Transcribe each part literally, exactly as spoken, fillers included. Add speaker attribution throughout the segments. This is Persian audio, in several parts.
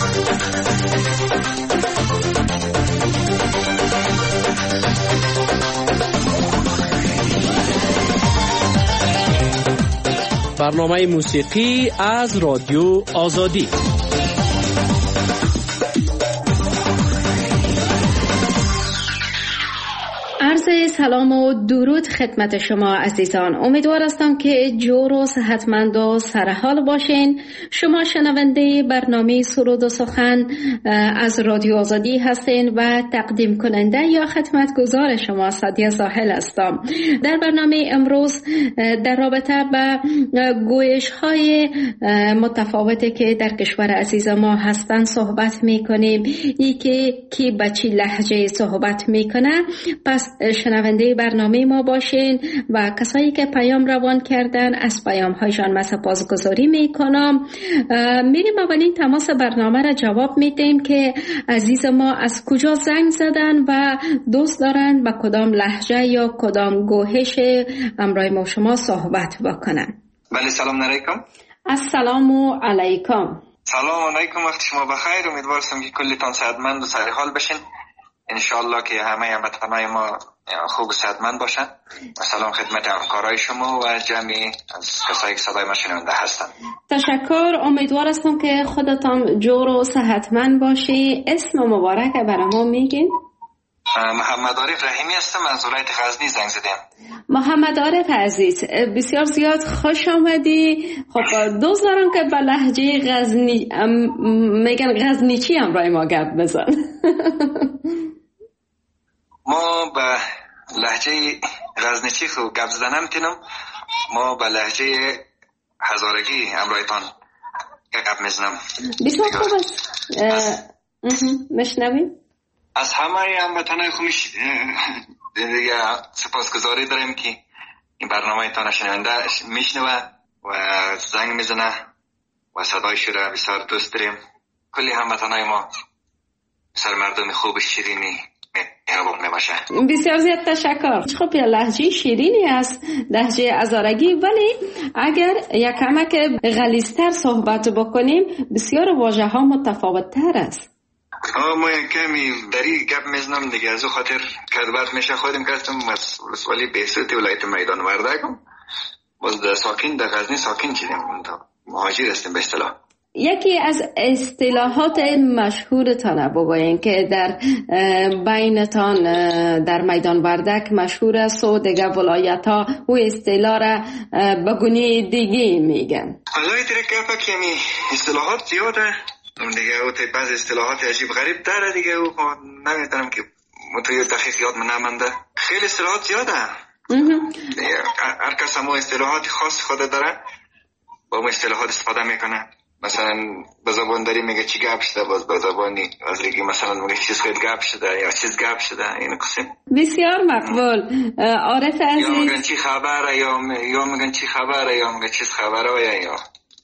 Speaker 1: برنامه موسیقی از رادیو آزادی.
Speaker 2: عرض سلام و درود خدمت شما عزیزان. امیدوار هستم که جور و صحتمند و سرحال باشین. شما شنونده برنامه سرود و سخن از رادیو آزادی هستین و تقدیم کننده یا خدمتگزار شما سعدیه زاهل هستم. در برنامه امروز در رابطه با گویش های متفاوتی که در کشور عزیز ما هستن صحبت میکنیم. ای که کی به چی لهجه صحبت میکنه. پس شنونده برنامه ما باشین و کسایی که پیام روان کردن از پیام هایشان من سپاسگزاری میکنم. میریم اولین تماس برنامه را جواب میدیم که عزیز ما از کجا زنگ زدن و دوست دارن با کدام لهجه یا کدام گوهش امرای ما شما صحبت بکنن.
Speaker 3: بله، سلام علیکم.
Speaker 2: السلام علیکم.
Speaker 3: سلام علیکم، وقت شما بخیر. امیدوارم که کلتان صحتمند و سرحال بشین. انشالله که همه هموطنان ما خوب و صحتمند باشن. سلام خدمت همکارای شما و جمعی از کسایی که صدای ما شنونده هستن.
Speaker 2: تشکر. امیدوار هستم که خودتان جور و صحتمند باشی. اسم مبارک برای ما میگین؟
Speaker 3: محمد عارف رحیمی هستم، از ولایت غزنی زنگ زدم.
Speaker 2: محمد عارف عزیز، بسیار زیاد خوش آمدی. خب دوست دارم که به لهجه غزنی میگن غزنیچی هم رای ما گپ بزن.
Speaker 3: ما به لهجه غزنیچی خو گپ زدنم تینم. ما به لهجه هزارگی امرایتان گپ میزنم.
Speaker 2: بسیار خوب است. مشنویم.
Speaker 3: از همه هموطنان خوبش دیگه سپاسگزاری داریم که این برنامه تان شنونده میشنوه و زنگ میزنه و صدایش را بسیار دوست داریم. کلی هموطنان ما بسیار مردم خوب شیرینی مهربان میباشه.
Speaker 2: بسیار زیاد تشکر. خب یا لهجه شیرینی است، لهجه هزارگی، ولی اگر یک کمک غلیظتر صحبت بکنیم بسیار واژه ها متفاوت تر است.
Speaker 3: آه ما یک کمی دری گپ میزنم دیگه، از او خاطر کدبت میشه خودم کردم از ولسوالی بهسوت ولایت میدان وردگم. باز در ساکن در غزنی ساکن شدیم، مهاجر هستیم به اصطلاح.
Speaker 2: یکی از اصطلاحات مشهورتان بگویین که در بینتان در میدان وردک مشهور است و دیگه ولایت ها او اصطلاح را بگونی دیگه میگن.
Speaker 3: حالا دیگه گپا کمی اصطلاحات زیاده دیگه، او تی بعض اصطلاحات عجیب غریب داره دیگه، او نمیدونم که متوی دقیق یاد من نمانده. خیلی اصطلاحات زیاده. هر کس هم اصطلاحات خاص خود داره، با اون اصطلاحات استفاده میکنه. مثلا به زبان داری میگه چی گپ شده، باز به زبانی از ریگی مثلا میگه چیز خیلی گپ شده یا چیز گپ شده. این قسم
Speaker 2: بسیار مقبول. عارف عزیز،
Speaker 3: یا میگن چی خبره یا یا میگن چی خبره یا میگه چیز خبره یا یا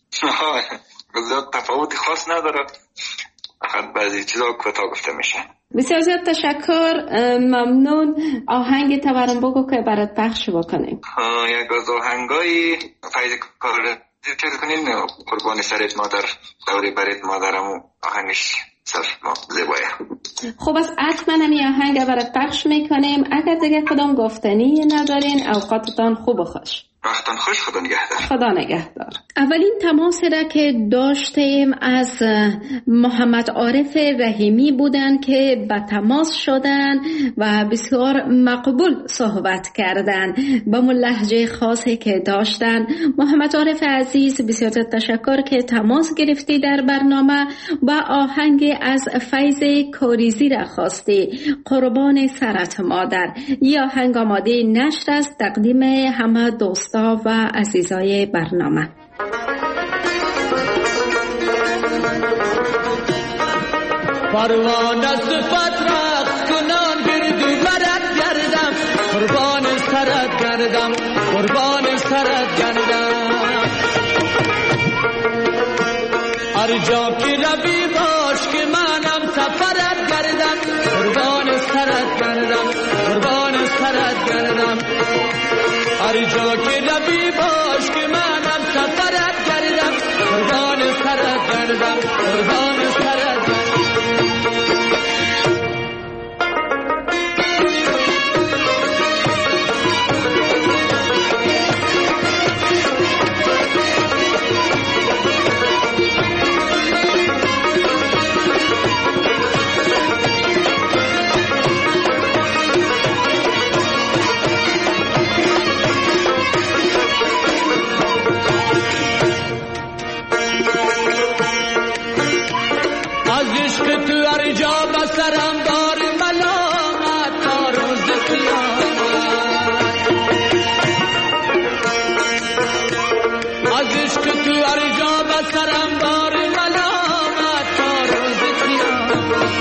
Speaker 3: بذات تفاوتی خاص نداره، فقط بعضی چیزا کوتاه گفته میشه.
Speaker 2: بسیار زیاد تشکر، ممنون. آهنگ تورم بگو که برات پخش بکنیم.
Speaker 3: یک از آهنگای فیض کار چه کنین قربان سرت مادر دوری برت مادرمو آهنگش سر ما زیبایه.
Speaker 2: خب از حتما همی آهنگ برات پخش میکنیم. اگر دیگه کدام گفتنی ندارین اوقاتتان خوب و خوش.
Speaker 3: وقتان خوش. خدا نگهدار.
Speaker 2: خدا نگهدار. اولین تماس را که داشتیم از محمد عارف رحیمی بودن که به تماس شدن و بسیار مقبول صحبت کردن با مو لهجه خاصی که داشتن. محمد عارف عزیز بسیار تشکر که تماس گرفتی در برنامه و آهنگ از فیض کاریزی را خواستی، قربان سرت مادر. یا آهنگ آماده نشر است تقدیم همه دوست و عزیزای برنامه.
Speaker 4: پروانه صفت رقص کنان گردو برد گردم، قربان سرت گردم، قربان سرت گردم. هر جا که روی باش که منم سفرت گردم، قربان سرت گردم، قربان سرت گردم. هر جا که روی باش که منم سفرت گردم، قربان سرت گردم، قربان سرت از عشق تو هر جا بسرم بار ملامت تا روز قیامت. از عشق تو هر جا بسرم بار ملامت تا روز قیامت.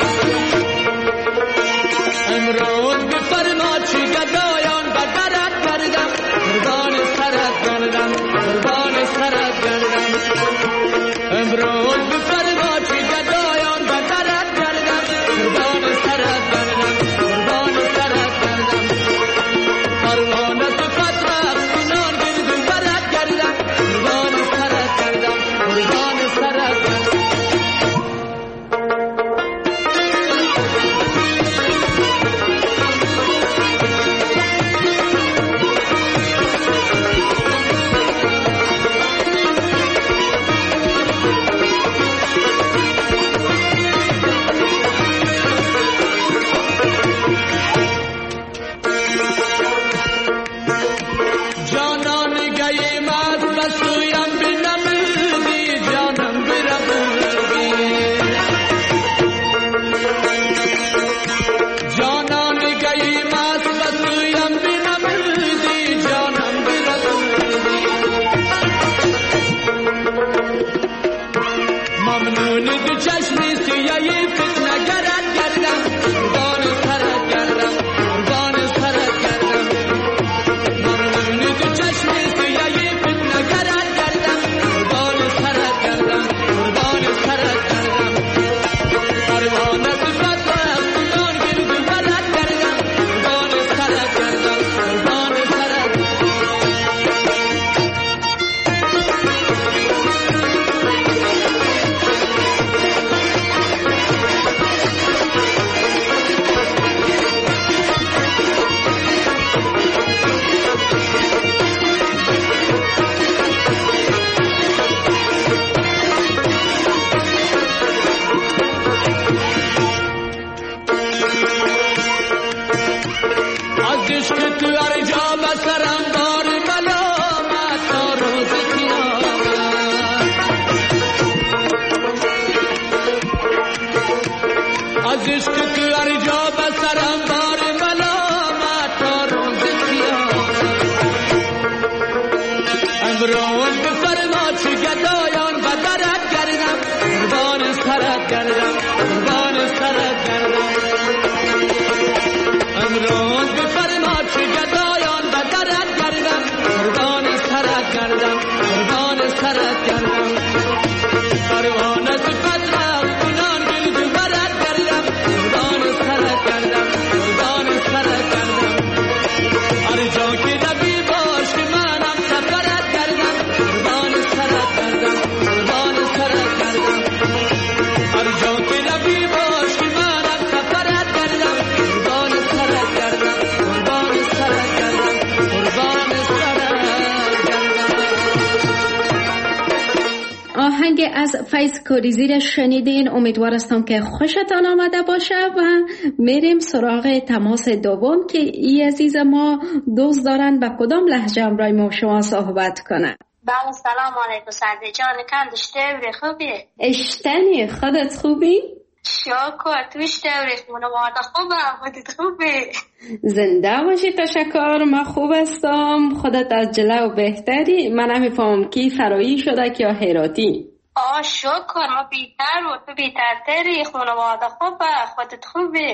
Speaker 4: امروز بفرما چی گدایان بدرت کردم، قربان سرت گردم، قربان سرت گردم. امروز بفرما چی گدایان بدرت کردم، قربان سرت گردم، قربان سرت گردم. پروانه صفت رفت کنان گرد و برت گردم، قربان سرت گردم، قربان سرت گردم.
Speaker 2: از فیض کوریزی شنیدین. امیدوار هستم که خوشتان آمده باشه و میریم سراغ تماس دوم که ای عزیز ما دوست دارن به کدام لهجه امرای ما شما صحبت کنن.
Speaker 5: بله سلام علیکم سعدی جان، کندشته بری خوبی؟
Speaker 2: اشتنی خودت خوبی؟
Speaker 5: شکر تو اشتوری خانواده خوبه، خودت خوبی؟
Speaker 2: زنده باشی. تشکر، من خوب هستم. خودت از جلو و بهتری. من نمیفهم کی فرایی شده که یا هراتی؟
Speaker 5: آه شکر، ما بیتر و تو بیترتری. خانواده خوبه، خودت خوبی؟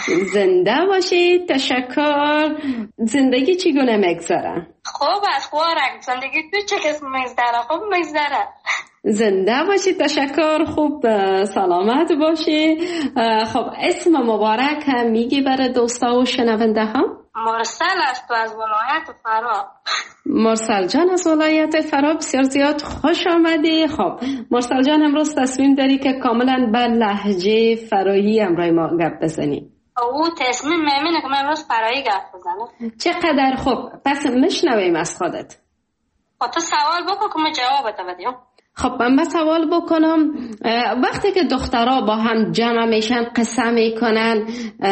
Speaker 2: زنده باشی. تشکر. زندگی چگونه میگذره؟
Speaker 5: خوب است خوارک. زندگی تو چه کس میگذره؟ خوب میگذره.
Speaker 2: زنده باشی. تشکر. خوب سلامت باشی. خب اسم مبارک هم میگی برای دوستا و شنونده ها؟
Speaker 5: مرسل است و از ولایت فرا.
Speaker 2: مرسل جان از ولایت فرا، بسیار زیاد خوش آمدی. خب مرسل جان امروز تصمیم داری که کاملا بر لهجه فرایی امرای ما گپ بزنی؟
Speaker 5: او تصمیم میمینه که من امروز فرایی گپ بزنم.
Speaker 2: چقدر خوب. پس میشنویم از خودت.
Speaker 5: خب تو سوال بکن که من جواب بدم.
Speaker 2: خب من سوال بکنم، وقتی که دخترها با هم جمع میشن قصه میکنن،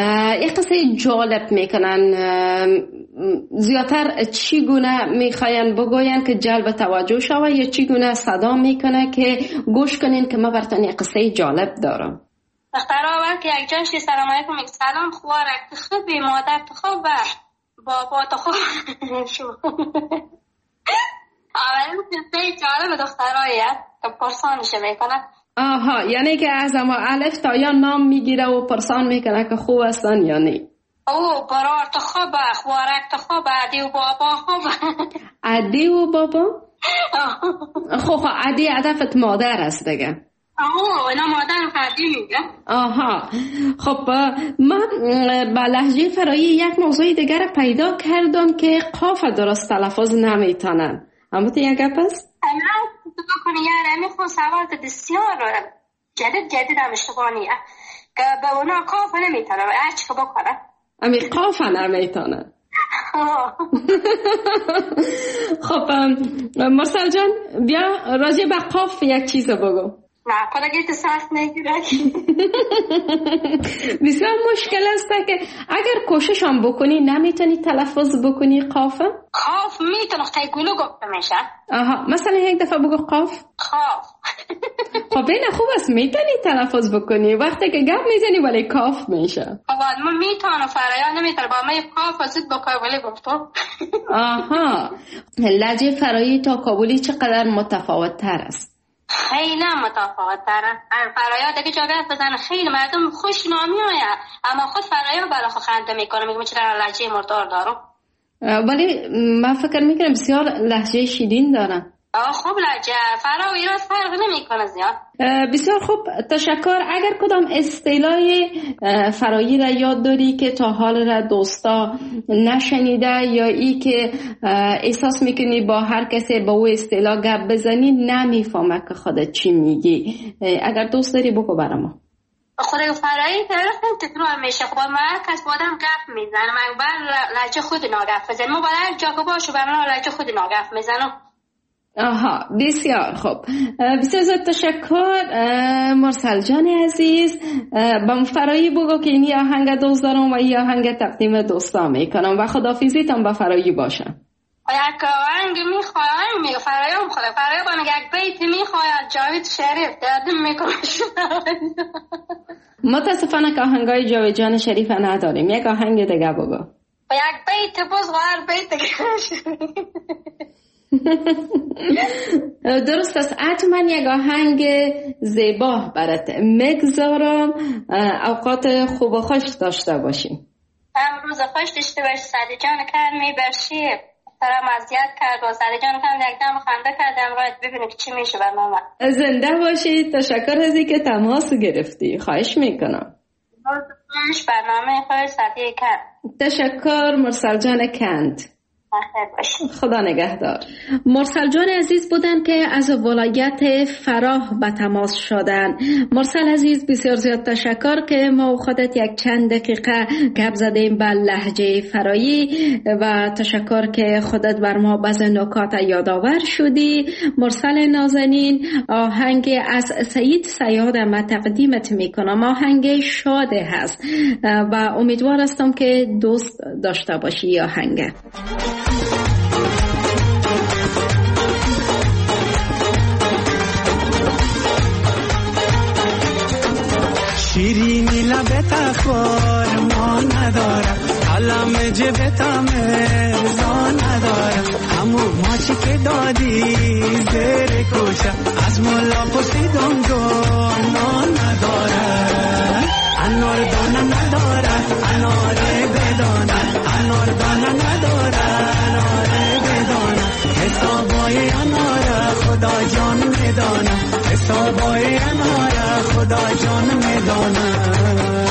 Speaker 2: یک قصه جالب میکنن، زیادتر چی گونه میخواین بگوین که جلب توجه شوه یا چی گونه صدا میکنه که گوش کنین که من براتون یک قصه جالب دارم؟
Speaker 5: دخترها وقتی یک جاشی سلام علیکم یک سلام خوارک خوبی مادر تو خوب بابا تو خوب شو اولین کسی جالب دخترهاییه که پرسانش میکنه.
Speaker 2: آها یعنی که از اما الف تا یا نام میگیره و پرسان میکنه که خوب هستن یا نه.
Speaker 5: او برار تو خوبه خوارک تو خوبه عدی و بابا خوبه.
Speaker 2: عدی و بابا؟ خب خب عدی هدفت مادر است دیگه.
Speaker 5: آه اینا مادر عدی میگه. آها
Speaker 2: خب من با لهجه فرایی یک موضوع دیگر پیدا کردم که قاف درست تلفظ نمیتونن. اما تو یک گپ است؟
Speaker 5: اما تو بکنی یاره میخون سوال بسیار جدید جدید هم اشتبانیه که به اونا قاف نمیتونن و هرچی که بکنن
Speaker 2: امی قاف نمیتونن. خب مرسل جان بیا راجع به قاف یک چیز بگو.
Speaker 5: نه کدگیت سخت نگیره.
Speaker 2: بسیار مشکل است که اگر کوشش هم بکنی نمیتونی تلفظ بکنی قاف؟
Speaker 5: قاف میتونه تا گلو گفته میشه.
Speaker 2: آها مثلا یک دفعه بگو قاف.
Speaker 5: قاف.
Speaker 2: خب این خوب است میتونی تلفظ بکنی وقتی که گپ میزنی ولی کاف میشه.
Speaker 5: خب من میتونم فرایان نمیتونه با من قاف زد بکنم ولی گفتم.
Speaker 2: آها لهجه فرایی تا کابلی چقدر متفاوت تر است؟
Speaker 5: خیلی متفاوت تره. فرایان دیگه جا گفت بزنه خیلی مردم خوش نامی آیا اما خود فرایان برای خود خنده میکنه میگم چرا لهجه مردار دارم.
Speaker 2: ولی من فکر میکنم بسیار لهجه شیرین دارن.
Speaker 5: آه خوب لهجه فرا و ایراد فرق نمیکنه زیاد.
Speaker 2: بسیار خوب تشکر. اگر کدام اصطلاح فرایی را یاد داری که تا حال را دوستا نشنیده یا ای که احساس میکنی با هر کسی با او اصطلاح گپ بزنی نمیفهمه که خودت چی میگی اگر دوست داری بگو برام.
Speaker 5: خود فرایی خیلی تکرار میشه. خب من کس بادم گپ میزنم من بر لهجه خود ناگپ بزنم ما باید جا که باشو برام لهجه خود ناگپ میزنم.
Speaker 2: آها بسیار خوب. بسیار زیاد تشکر مرسل جان عزیز. با فرایی بگو که این آهنگ دوست دارم و این آهنگ تقدیم دوستا میکنم و خداحافظیتم با فرایی باشم.
Speaker 5: یک آهنگ میخوایم میگه فرایی هم خدا فرایی با میگه یک بیت میخواید جاوید شریف دردم میکنم.
Speaker 2: متاسفانه که آهنگای جاوید جان شریف نداریم. یک آهنگ دیگه بگو.
Speaker 5: و یک بیت باز غیر بیت دیگه.
Speaker 2: درست است. حتما یک آهنگ زیبا برات مگذارم. اوقات خوب و خوش داشته باشیم.
Speaker 5: امروز خوش داشته باشی. سعدی جان کرد میبرشی سرم اذیت کرد و سعدی جان کرد یک دم خنده کردم راید ببینیم که چی میشه برنامه. زنده باشید. تشکر از اینکه تماس گرفتی. خواهش میکنم. برنامه خوش سعدی کرد.
Speaker 2: تشکر مرسل جان کند. خدا نگهدار. مرسل جان عزیز بودن که از ولایت فراه به تماس شدن. مرسل عزیز بسیار زیاد تشکر که ما خودت یک چند دقیقه گپ زدیم به لهجه فرایی و تشکر که خودت بر ما بعض نکات یادآور شدی. مرسل نازنین آهنگ از سعید صیاد ما تقدیمت میکنم. آهنگ شاده هست و امیدوار هستم که دوست داشته باشی آهنگ.
Speaker 6: شیرینی لبت اخبار ما ندارم علم جبت مرزا ندارم همو ماچی که دادی زیر کوشم از مولا پرسیدم گانا ندارم انار دانه ندارم انار بدانم انار دانه ندارم انار بدانم حسابای انار خدا جان میدانم حسابای انار خدا جان میدانم.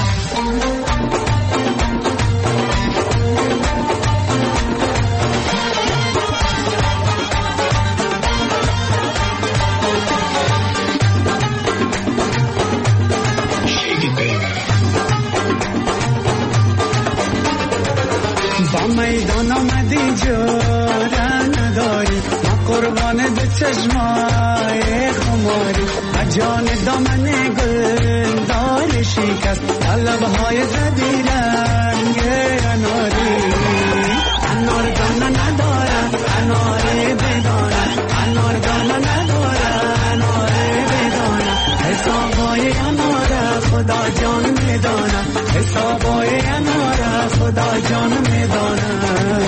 Speaker 6: با میدان آمدی جاره نداری ما قربان به چشمای خماری و جان دامن گل دار شکست طلبهای زدی رنگ اناری انار دانه ندارم انار بدانم انار دانه ندارم انار بدانم حسابای انار خدا جان میدانه حسابای اناره خدا جان میدانه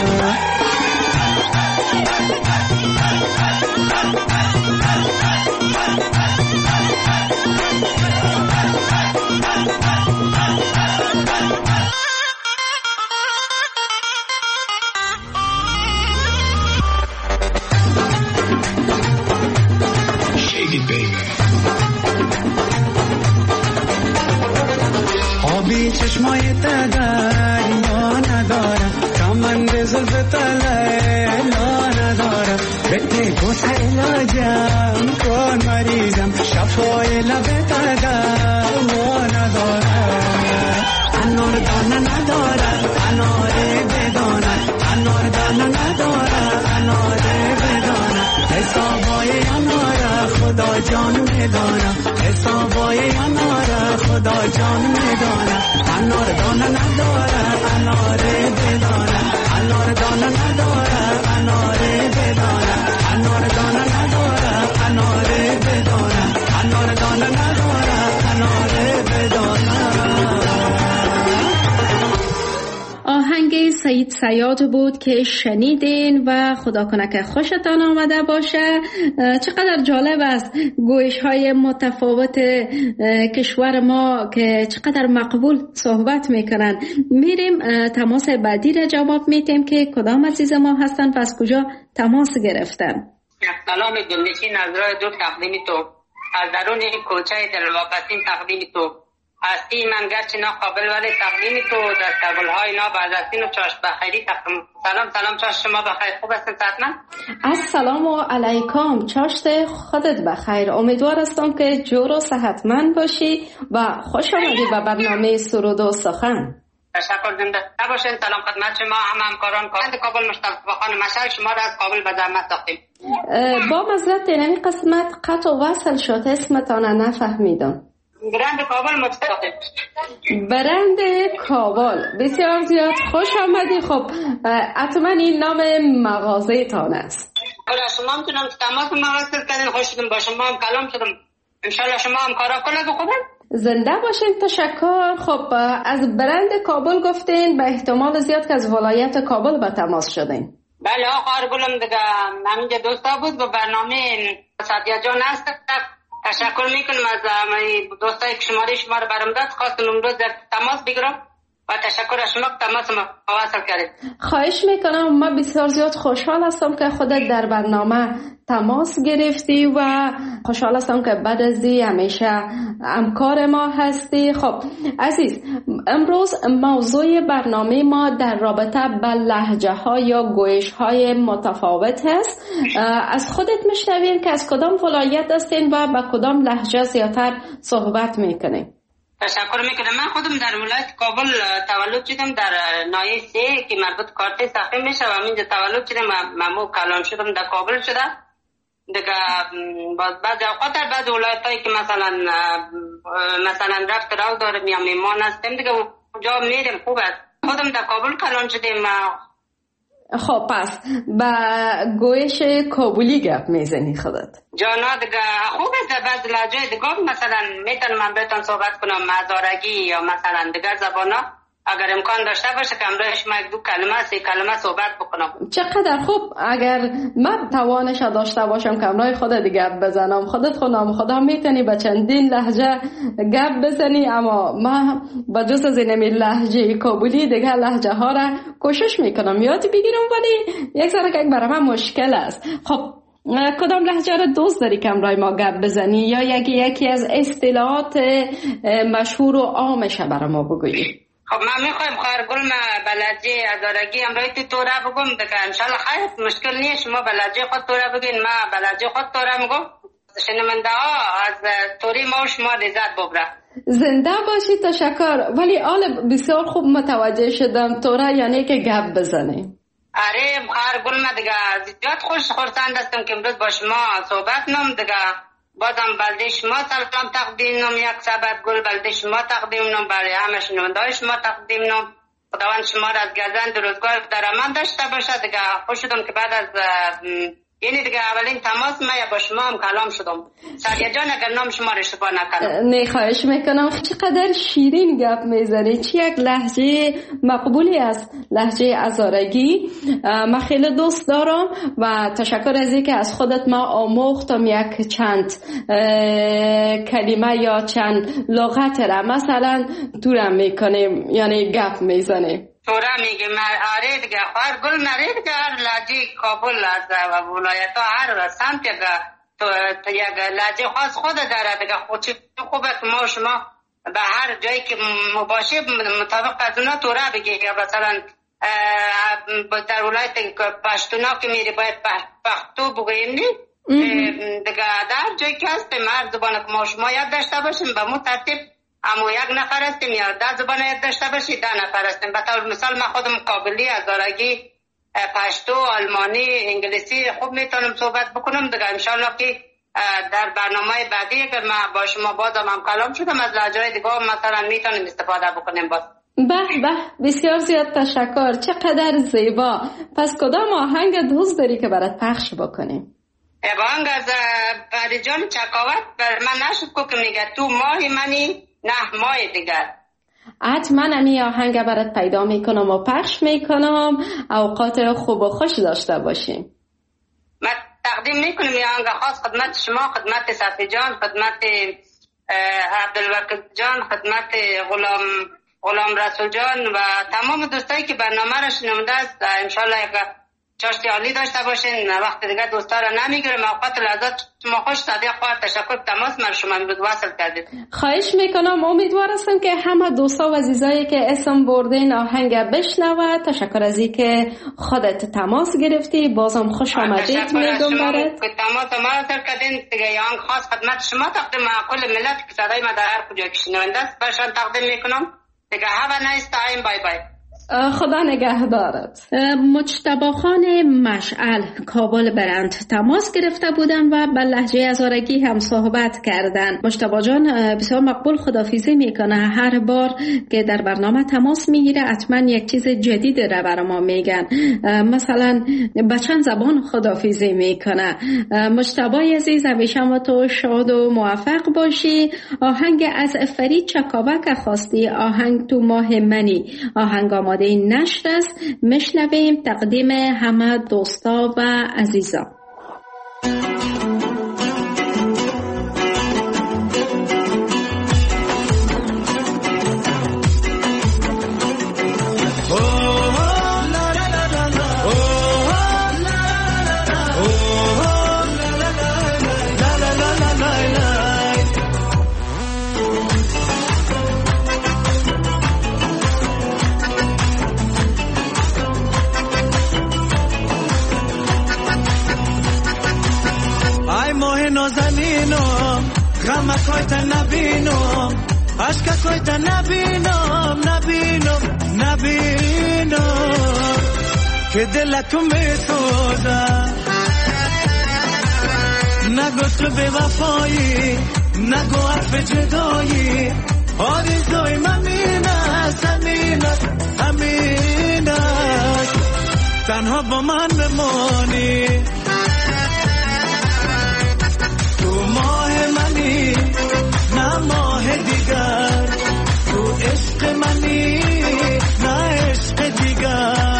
Speaker 6: آبی چشمای تدریا ندارم کمند زلف تلیلا ندارم بده گوش علاجم کن مریضم شفای لب تدریا ندارم انار دانه ندارم انار بدانه انار دانه ندارم انار بدانه حسابای انار خدا جان میدانم حسابای انار خدا جان میدانم انار دانه نداره انار بدانه انار دانه نداره انار بدانه انار دانه نداره انار بدانه انار دانه نداره انار بدانه.
Speaker 2: آهنگ سعید صیاد بود که شنیدین و خدا کنه که خوشتان آمده باشه. چقدر جالب است گویش های متفاوت کشور ما که چقدر مقبول صحبت میکنن. میریم تماس بعدی را جواب میتیم که کدام عزیز ما هستن و از کجا تماس گرفتن.
Speaker 7: سلام دلنشین از راه دور تقدیم تو از درون کوچه دلواپسین تقدیم تو هستی من گرچه ناقابل ولی تقدیم تو در تقبلهای نابعدستین و چاشت بخیری تقدیم. سلام سلام چاشت شما بخیر خوب هستن حتما؟
Speaker 2: السلام علیکم چاشت خودت بخیر. امیدوار هستم که جور و صحتمند باشی و خوش آمدی به برنامه سرود و سخن.
Speaker 7: تشکر زنده باشین. سلام خدمت شما هم همکاران کارند کابل مصطفی خان مشهد شما را از کابل به زحمت ساختیم.
Speaker 2: با معذرت این قسمت قطع و وصل شد اسمتان نفهمیدم.
Speaker 7: برند کابل مصطفی.
Speaker 2: برند کابل بسیار زیاد خوش آمدی. خب حتما این نام مغازه تان است.
Speaker 7: برای شما هم تونم تماس مواصل کردین خوش شدم با شما هم کلام شدم انشالله شما هم کارا کنه خوبه. زنده
Speaker 2: باشین تشکر. خب از برند کابل گفتین به احتمال زیاد که از ولایت کابل به تماس شدین.
Speaker 7: بله آقا گلم دیگه همینجا دوستا بود با برنامه سعدیه جان هست. تشکر میکنم از دوستایی که شماره شما رو برام داد خواستم امروز در تماس بگیرم و تشکر از شما که تماس ما واصل کردید.
Speaker 2: خواهش میکنم. ما بسیار زیاد خوشحال هستم که خودت در برنامه تماس گرفتی و خوشحال هستم که بعد از دی همیشه همکار ما هستی. خب عزیز امروز موضوع برنامه ما در رابطه با لهجه ها یا گویش های متفاوت هست. از خودت میشنویم که از کدام ولایت هستین و با کدام لهجه زیادتر صحبت میکنین؟
Speaker 7: تشکر میکنم. من خودم در ولایت کابل تولد شدم در ناحیه سه که مربوط کارت ساخته میشه و همینجا تولد شدم و ممو کلان شدم در کابل شده دیگه. بعضی اوقات در بعض ولایتایی که مثلا مثلا رفت راو دارم یا میمان هستم دیگه اونجا میرم خوب است. خودم در کابل کلان شدم.
Speaker 2: خب پس با گویش کابلی گپ میزنی خودت؟
Speaker 7: جانا دیگه خوب است. بعض لهجه دیگه مثلا میتونم من بهتون صحبت کنم مزارگی یا مثلا دیگر زبانا اگر امکان داشته باشه که امروز شما یک دو کلمه سه کلمه صحبت بکنم.
Speaker 2: چقدر خوب. اگر من توانش داشته باشم که امروز خودت گپ بزنم خودت خودم خدا میتونی به چندین لهجه گپ بزنی اما ما با جز از این لهجه کابلی دیگه لهجه ها را کوشش میکنم یاد بگیرم ولی یک ذره که برای من مشکل است. خب کدام لهجه را دوست داری که امروز ما گپ بزنی یا یکی یکی از اصطلاحات مشهور و عامش برای ما بگویی؟
Speaker 7: خب من میخوایم خواهرگل ما بلدجه ازارگی امروی تو توره بگم دیگه انشالله خیلی مشکل نیست. شما بلدجه خود توره بگین ما بلدجه خود توره میگم شنونده ها از توری ما و شما لذت ببره.
Speaker 2: زنده باشی. تشکر. ولی آل بسیار خوب متوجه شدم توره یعنی که گپ بزنی.
Speaker 7: آره خواهرگل ما دیگه زیاد خوش خورسند هستم که امروز با شما صحبت نم دیگه. بازم بلده شما سلام تقدیم نم یک سبت گل بلده شما تقدیم نم برای همه شنونده شما تقدیم نم. خداوند شما را از گزند روزگار در امان داشته باشه دیگه. خوش شدم که بعد از یعنی دیگه اولین تماس من با شما هم کلام شدم. سعدیه جان اگر نام شما رو اشتباه نکنم.
Speaker 2: نه خواهش میکنم. چقدر شیرین گپ میزنی. چی یک لهجه مقبولی است لهجه هزارگی. من خیلی دوست دارم و تشکر از اینکه از خودت ما آموختم یک چند کلمه یا چند لغت را مثلا دورم میکنیم یعنی گپ میزنیم.
Speaker 7: تورا میگه آره دیگه هر گل نره دیگه هر لهجه کابل از ولایت ها هر سمت تو یک لهجه خاص خود داره دیگه. خود خوبه که ما شما به هر جایی که مباشه مطابق از اونا تورا بگی. یا مثلا در ولایت پشتونا که میری باید پختو بگویم نی دیگه. در جایی که هستیم هر زبان که ما شما یاد داشته باشیم به مو ترتیب اما یک نفر هستیم یا ده زبان یاد داشته باشید ده نفر هستیم. به طور مثال من خودم کابلی، هزارگی، پشتو، آلمانی، انگلیسی خوب میتونم صحبت بکنم دیگه. انشالله که در برنامه بعدی اگر من با شما بازم هم کلام شدم از لهجه‌های دیگه مثلا میتونیم استفاده بکنیم باز.
Speaker 2: به به بسیار زیاد تشکر. چقدر زیبا. پس کدام آهنگ دوست داری که برات پخش بکنیم؟
Speaker 7: آهنگ از فریجان چکاوت بر من نشد که میگه تو ماهی منی نه ماه دیگر.
Speaker 2: حتما امی آهنگ برات پیدا میکنم و پخش میکنم. اوقات خوب و خوش داشته باشیم.
Speaker 7: من تقدیم میکنم این آهنگ خاص خدمت شما، خدمت صفی جان، خدمت عبدالوکیل جان، خدمت غلام غلام رسول جان و تمام دوستایی که برنامه را شنونده است. انشالله چاشتی عالی داشته باشین. وقت دیگه دوستا را نمیگیرم. اوقات لحظات شما خوش. صادق خواهر تشکر تماس من شما امروز وصل کردید.
Speaker 2: خواهش میکنم. امیدوار هستم که همه دوستا و عزیزایی که اسم بردین آهنگ بشنوه. تشکر از این که خودت تماس گرفتی. بازم خوش آمدید میگم برات.
Speaker 7: تماس ما را کردین دیگه. یه آهنگ خاص خدمت شما تقدیم کل ملت که صدای ما در هر کجا که شنونده است برشان تقدیم میکنم دیگه. have a nice time. بای بای.
Speaker 2: خدا نگهدارت. مجتبی خان مشعل کابل برند تماس گرفته بودن و به لهجه هزارگی هم صحبت کردن. مجتبی جان بسیار مقبول خداحافظی میکنه. هر بار که در برنامه تماس میگیره حتما یک چیز جدید را برای ما میگن. مثلا به چند زبان خداحافظی میکنه. مجتبی عزیز همیشه ما تو شاد و موفق باشی. آهنگ از فرید چکاوک خواستی. آهنگ تو ماه منی. آهنگ آماده این نشر است. مشنویم تقدیم همه دوستا و عزیزا.
Speaker 6: غمکای تا نبینم عشقکای تا نبینم نبینم نبینم که دلتو میسوزه. نگو تو به وفایی نگو حرف جدایی. آرزوی من این است همین است همین است تنها با من بمانی. نه ماه دیگر تو عشق منی نه عشق دیگر.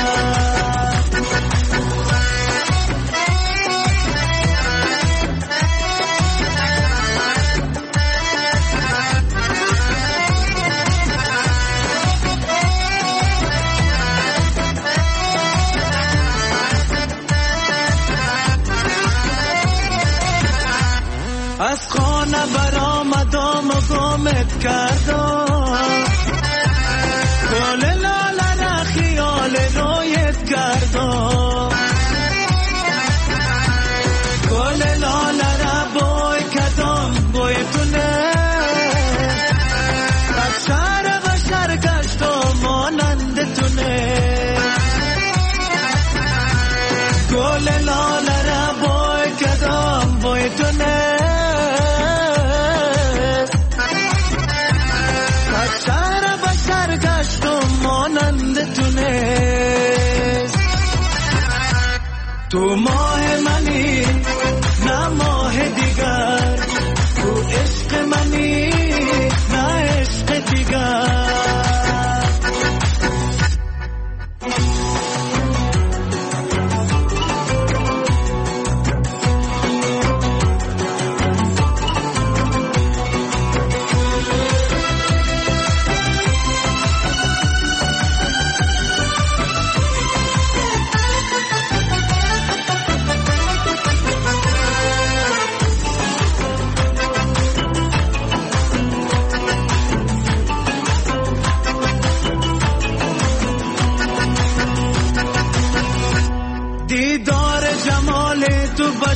Speaker 6: از خانه برآمدم و گمت کردم. گل لاله را خیال رویت کردم. گل لاله را بوی کدام بوی تونه. از شهر و شهر گشتم مانند تونه. گل لاله را بوی کدام بوی تونه. تو ماه منی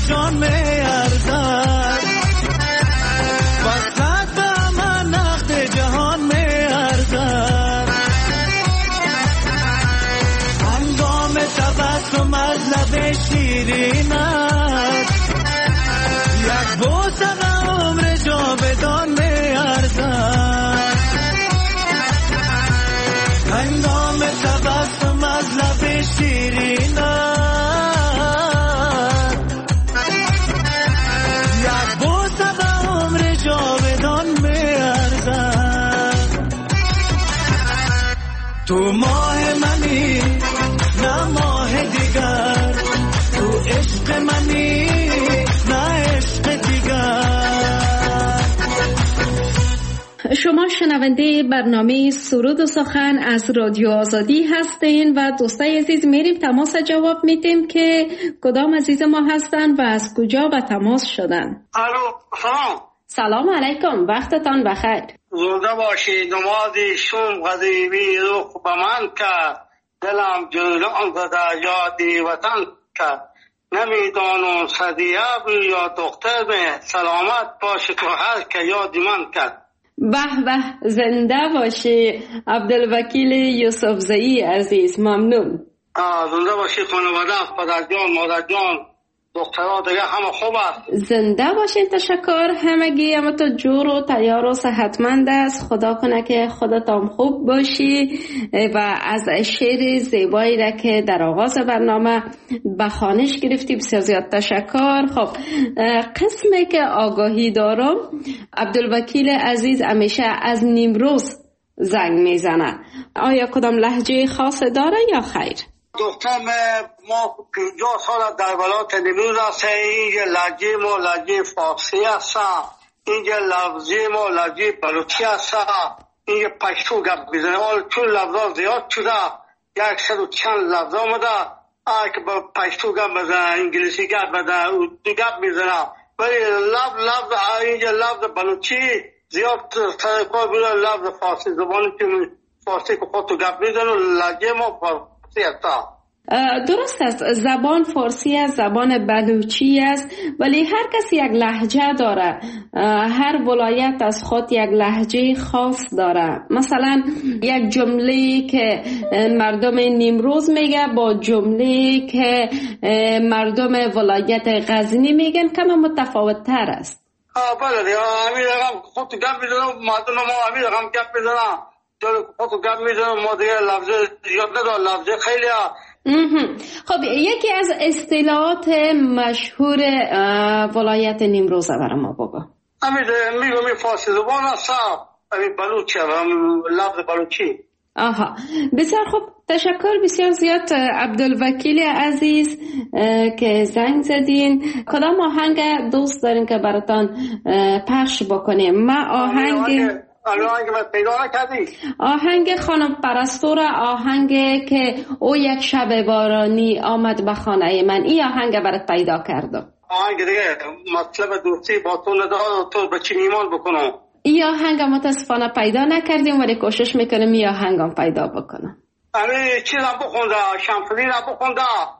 Speaker 6: جان میارزد وصلت به من نقد جهان میارزد هنگام تبسم از لب شیرینت یک بوسه عمر جاودان میارزد هنگام تبسم از لب شیرینت یک بوسه عمر جاودان میارزد تو ماه منی نه ماه دیگر تو عشق منی نه عشق دیگر.
Speaker 2: شما شنونده برنامه سرود و سخن از رادیو آزادی هستین و دوستای عزیز میریم تماس جواب میدیم که کدام عزیز ما هستن و از کجا به تماس شدن.
Speaker 8: الو سلام.
Speaker 2: سلام علیکم، وقتتان بخیر.
Speaker 8: زنده باشید. نمازی شوم قدیمی روح به من کرد دلم جولان زده یادی وطن کرد نمیدانم صدیه بی یا دختر به سلامت باشه تو هر که یادی من کرد.
Speaker 2: به به، زنده باشی عبدالوکیل یوسفزئی عزیز، ممنون.
Speaker 8: زنده باشی خانواده، پدر جان، مادر جان، دخترها دیگه همه خوب است.
Speaker 2: زنده باشین، تشکر. همگی اما تو جور و تیار و صحتمند است. خدا کنه که خودتان خوب باشی و از شعر زیبایی را که در آغاز برنامه به خوانش گرفتی بسیار زیاد تشکر. خب قسمی که آگاهی دارم، عبدالوکیل عزیز همیشه از نیمروز زنگ میزنه. آیا کدام لهجه خاص داره یا خیر؟
Speaker 8: دخترم ما پنجاه سال در ولایت نیمروز هست. اینجا لهجه ما لهجه فارسی هست، اینجا لفظی ما لهجه بلوچی هست، اینجا پشتو گپ میزنه. حال چون لفظا زیاد شده یک صد و چند لفظ آمده که با پشتو گپ بزنه، انگلیسی گپ بزنه، اردو گپ میزنه، ولی لفظ لفظ اینجا لفظ بلوچی زیاد سرکار بوده. لفظ فارسی زبانی که فارسی که خودتو گپ میزنه لهجه ما فارسی هست.
Speaker 2: درست است، زبان فارسی است، زبان بلوچی است، ولی هر کسی یک لهجه داره. هر ولایت از خود یک لهجه خاص داره. مثلا یک جمله که مردم نیمروز میگه با جمله که مردم ولایت غزنی میگن کم متفاوت تر است.
Speaker 8: آه بله، همین رقم خودتو گپ میزنم، مردم ما همین رقم گپ میزنم، خودتو گپ میزنم، ما دیگه لفظ زیاد ندارم، لفظ خیلی ها.
Speaker 2: خب یکی از اصطلاحات مشهور ولایت نیمروز برای ما بگو.
Speaker 8: همین میگم این فارسی زبان هست، همین بلوچی، لفظ بلوچی.
Speaker 2: آها، بسیار خوب، تشکر بسیار زیاد عبدالوکیل عزیز که زنگ زدین. کدام آهنگ دوست دارین که براتان پخش بکنیم؟ ما آهنگ
Speaker 8: آهنگ من پیدا نکردی؟
Speaker 2: آهنگ خانم پرستو را، آهنگ که او یک شب بارانی آمد به خانه من، این آهنگ برات پیدا کردم.
Speaker 8: آهنگ دیگه مطلب دوستی با تو ندارم، تو به چی ایمان بکنم.
Speaker 2: این آهنگ متاسفانه پیدا نکردیم ولی کوشش میکنم این آهنگ هم پیدا بکنم.
Speaker 8: امی چیز هم بخونده، شمفلین هم بخونده،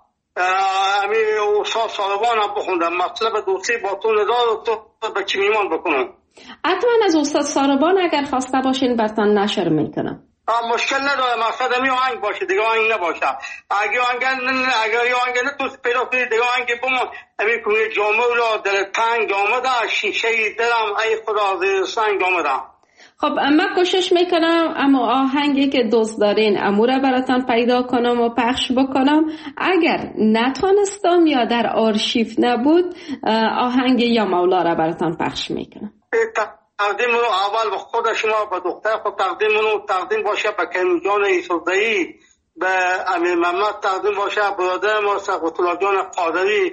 Speaker 8: امی استاد سالبان هم بخونده، مطلب دوستی با تو ندارم، تو به چی ایمان بکنم.
Speaker 2: حتما از استاد ساربان اگر خواسته باشین برتان نشر میکنم.
Speaker 8: مشکل نداره، مقصد می آهنگ باشه، دیگه آهنگ نباشه. اگه آهنگ اگر آهنگ نه تو پیدا کنی دیگه آهنگ بمون. همین کوی جامه رو در تنگ آمده، شیشه دلم ای خدا زیر سنگ آمده.
Speaker 2: خب من کوشش میکنم اما آهنگی که دوست دارین امورا براتان پیدا کنم و پخش بکنم. اگر نتونستم یا در آرشیو نبود آهنگ یا مولا را براتان پخش میکنم.
Speaker 8: تقدیم رو اول به خود شما، به دختر خود تقدیم رو تقدیم باشه، به کریم جان یوسفزئی، به امیر محمد تقدیم باشه، برادر ما سقط الله جان قادری،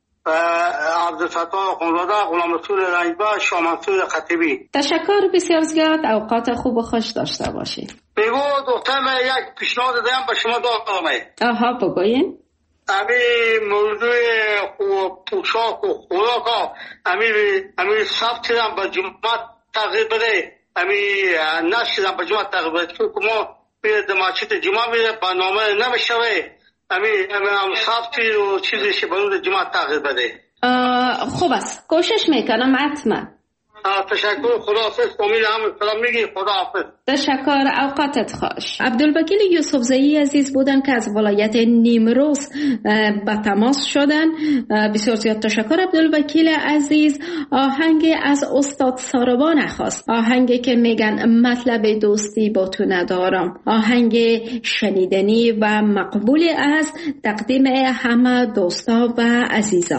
Speaker 8: عبدالفتاح خانزاده، غلام رسول رنجبر، شاه منصور خطیبی.
Speaker 2: تشکر بسیار زیاد، اوقات خوب و خوش داشته باشید.
Speaker 8: بگو دختر من یک پیشنهاد دارم به شما دارم.
Speaker 2: آها بگوین.
Speaker 8: امی موضوع پوشاک و خوراک ها امی امی سبت هم به جمعه تغییر بده، امی نشد هم به جمعه تغییر بده، چون که ما میره دماچت جمعه میره برنامه نمیشوه، امی امی هم سبتی و چیزی که برون جمعه تغییر بده.
Speaker 2: خوب است، کوشش میکنم حتما.
Speaker 8: تشکر، خداحافظ. امید هم سلام میگی، خداحافظ.
Speaker 2: تشکر، اوقاتت خوش. عبدالوکیل یوسفزئی عزیز بودن که از ولایت نیمروز به تماس شدن. بسیار زیاد تشکر عبدالوکیل عزیز. آهنگ از استاد ساربان خواست، آهنگی که میگن مطلب دوستی با تو ندارم، آهنگ شنیدنی و مقبول از تقدیم همه دوستا و عزیزان.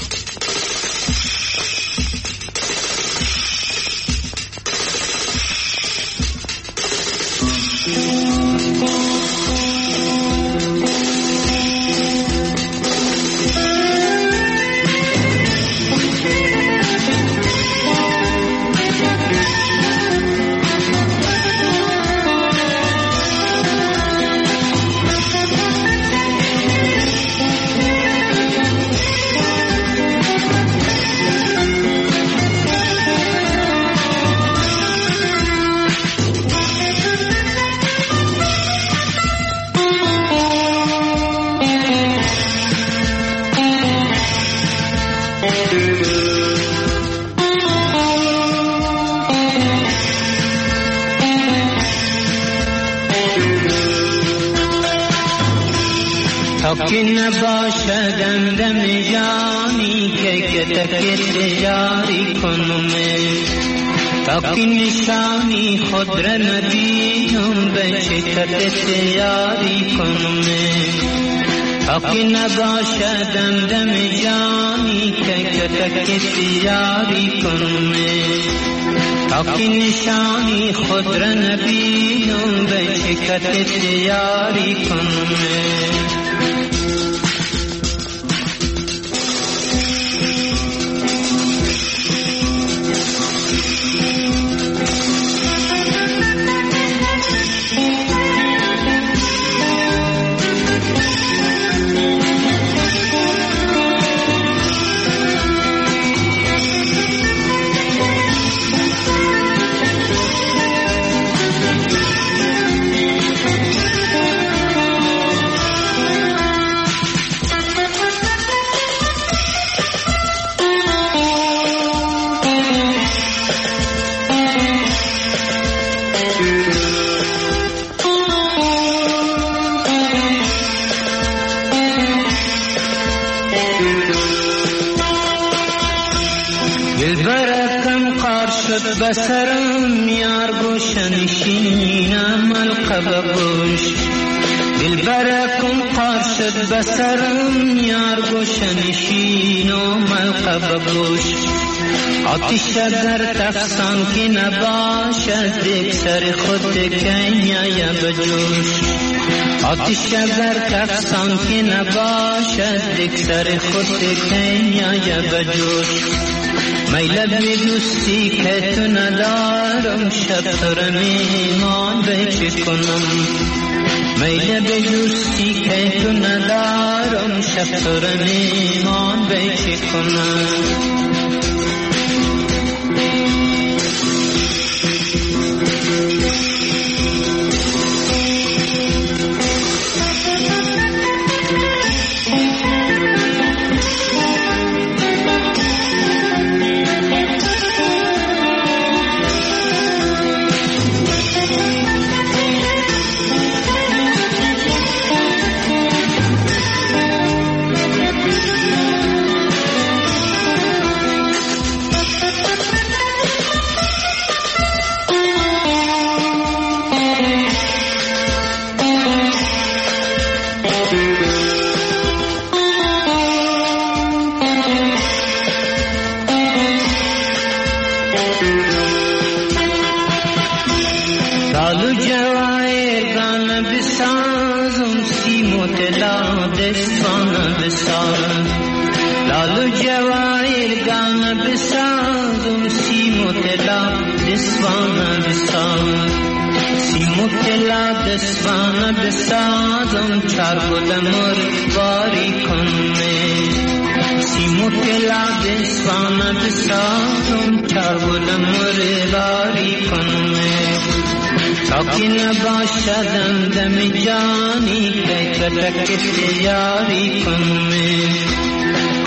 Speaker 9: که نباشدم دم جانی که کتک جاری کنم، تا که نشانی خود را نبینم به شکت یاری کنم، تا که نباشدم دم جانی که کتک یاری کنم، تا که نشانی خود را نبینم به شکت یاری کنم. بسرم یار گوشن شینم القب گوش، دلبرکم قار شد بسرم یار گوشن شینم القب گوش، آتش در تفسان که نباشد دیک سر خود کنیا بجوش، آتش در تفسان که نباشد دیک سر خود کنیا بجوش، میل به دوستی که تو ندارم شب تو را میمان به چه کنم، میل به دوستی که تو ندارم شب تو را میمان به چه کنم. دسوان بسازم چار گلمر باری کنه، سیمو کلا دسوان بسازم چار گلمر باری کنه، تاکی نباشدم دم جانی که کتک یاری کنه،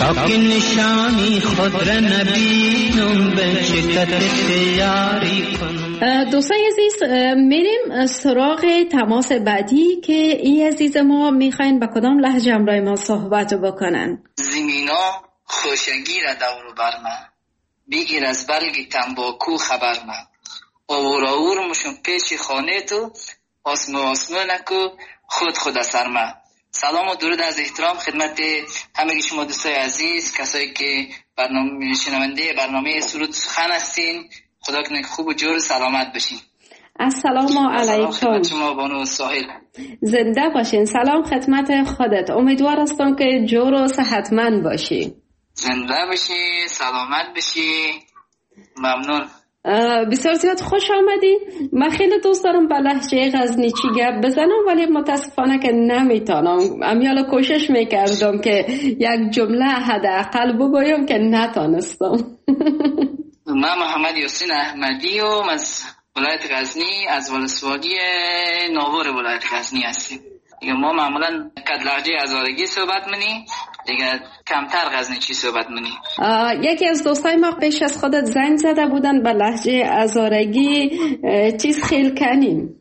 Speaker 9: تا که نشانی خود را نبینم به شکت یاری کنم.
Speaker 2: دوستان عزیز، میریم سراغ تماس بعدی که این عزیز ما میخواین به کدام لهجه همراه ما صحبت بکنن.
Speaker 10: زمینا خوشگی را دور بر من، بگیر از بلگ تنباکو خبر من. آور آور مشون پیچ خانه تو، آسمو آسمو نکو خود خود اثر من. سلام و درود از احترام خدمت همه شما دوستای عزیز، کسایی که برنامه شنونده برنامه سرود سخن هستین. خدا کنه خوب و جور سلامت باشین.
Speaker 2: السلام علیکم.
Speaker 10: خدمت شما بانو ساحل.
Speaker 2: زنده باشین. سلام خدمت خودت. امیدوار هستم که جور و صحتمند باشی.
Speaker 10: زنده باشی، سلامت باشی. ممنون.
Speaker 2: بسیار زیاد خوش آمدین. من خیلی دوست دارم به لهجه غزنیچی گپ بزنم ولی متاسفانه که نمیتونم. امیالا کوشش میکردم که یک جمله حداقل بگویم که نتونستم.
Speaker 10: من محمد یاسین احمدی و از ولایت غزنی، از ولسوالی ناور ولایت غزنی هستیم. دیگه ما معمولا کد لهجه هزارگی صحبت منی، دیگه کمتر غزنیچی صحبت منی.
Speaker 2: یکی از دوستای ما پیش از خودت زنگ زده بودن به لهجه هزارگی چیز خیل کنیم.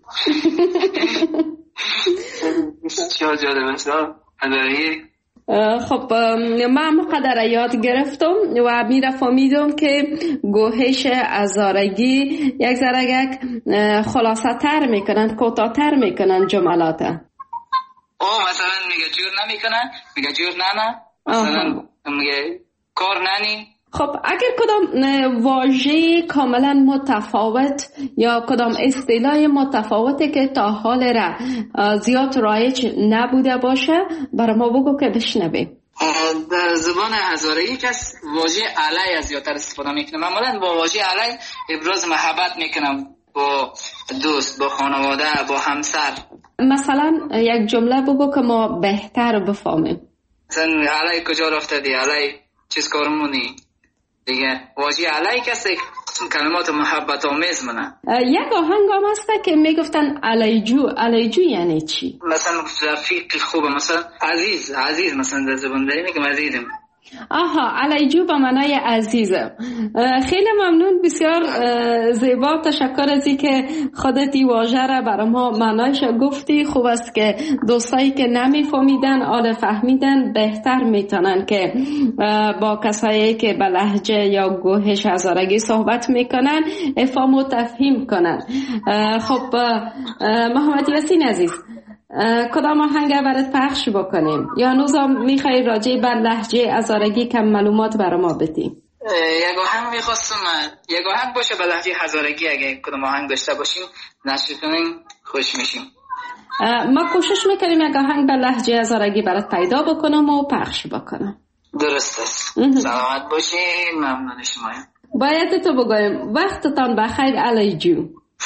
Speaker 10: چه جالب است هزارگی.
Speaker 2: خب من مقدر یاد گرفتم و میره فهمیدم که گوهش هزارگی یک ذره خلاصه تر میکنن، کوتاه تر میکنن جملات.
Speaker 10: او مثلا میگه جور نمیکنن، میگه جور نه مثلا میگه کار ننی.
Speaker 2: خب اگر کدام واژه کاملا متفاوت یا کدام اصطلاح متفاوتی که تا حال را زیاد رایج نبوده باشه برای ما بگو که بشنویم.
Speaker 10: در زبان هزارگی کس واژه علی از زیادتر استفاده میکنه. معمولا با واژه علی ابراز محبت میکنم با دوست، با خانواده، با همسر.
Speaker 2: مثلا یک جمله بگو که ما بهتر بفهمیم.
Speaker 10: مثلا علی کجا رفته دی، علی چیز کارمونی. دیگه واژه علی کسی کلمات محبت آمیز منه.
Speaker 2: یک آهنگ هم هسته که میگفتن علیجو. علیجو یعنی چی؟
Speaker 10: مثلا رفیق خوبه، مثلا عزیز. عزیز مثلا در زبان داری میگم عزیزم.
Speaker 2: آها، علیجو به معنای عزیزم. خیلی ممنون، بسیار زیبا. تشکر از این که خودت این واژه را برای ما معنایش گفتی. خوب است که دوستایی که نمیفهمیدن آل فهمیدن بهتر میتونن که با کسایی که به لهجه یا گوهش هزارگی صحبت میکنن افهام و تفهیم کنن. خب محمد یاسین عزیز، کدام آهنگ برات پخش بکنیم یا نوزم میخوای راجع بر لهجه هزارگی کم معلومات برای ما بدی؟
Speaker 10: یک آهنگ میخواستم، یک آهنگ باشه به لهجه هزارگی. اگه کدام آهنگ داشته باشیم نشر کنیم خوش میشیم.
Speaker 2: ما کوشش میکنیم یک آهنگ به لهجه هزارگی برات پیدا بکنم و پخش بکنم.
Speaker 10: درست است. سلامت باشین. ممنون شمایم.
Speaker 2: باید تو بگویم وقتتان بخیر علیجو.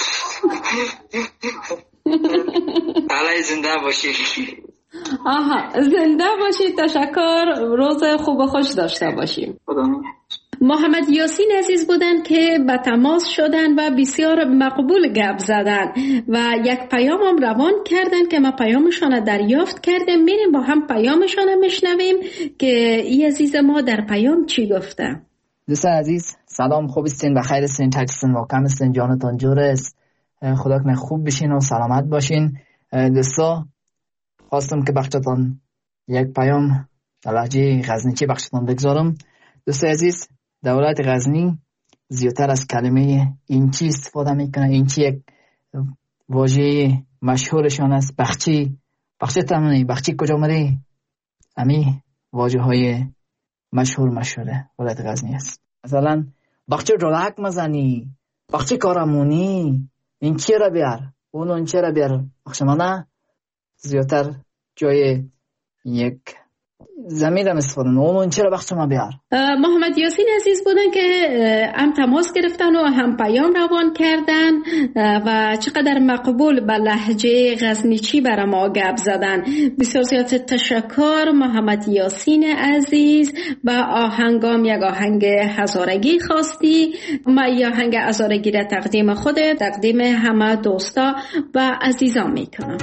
Speaker 10: علی زنده باشی.
Speaker 2: آها، زنده باشی. تشکر. روز خوب و خوش داشته باشیم. محمد یاسین عزیز بودن که به تماس شدن و بسیار مقبول گپ زدن و یک پیام هم روان کردن که ما پیامشان دریافت کردیم. میریم با هم پیامشان میشنویم که این عزیز ما در پیام چی گفته.
Speaker 11: دوستان عزیز سلام، خوب استین، بخیر استین، تک استین، واقعا استین، جانتان جور است. خدا کنه خوب بشین و سلامت باشین. دوستا خواستم که بخشتان یک پیام در لهجه غزنیچی بخشتان بگذارم. دوستای عزیز، دولت غزنی زیادتر از کلمه اینچی استفاده میکنه. اینچی یک واژه مشهورشان است. بخچی، بخچی تمنی، بخچی کجا مری، امی واژه های مشهور مشهوره ولایت غزنی است. مثلا بخچی رولک مزنی، بخچی کارمونی، این چی را بیار، اون اون چی را بیار. بخشمانه زیادتر جای یک زمین را استفاده کنم، اون اون چی را بخشما بیار.
Speaker 2: محمد یاسین عزیز بودن که هم تماس گرفتن و هم پیام روان کردن و چقدر مقبول به لهجه غزنیچی برای ما گپ زدن. بسیار زیاد تشکر محمد یاسین عزیز. و آهنگام یک آهنگ هزارگی خواستی. ما یک آهنگ هزارگی را تقدیم خودت، تقدیم همه دوستا و عزیزان میکنم.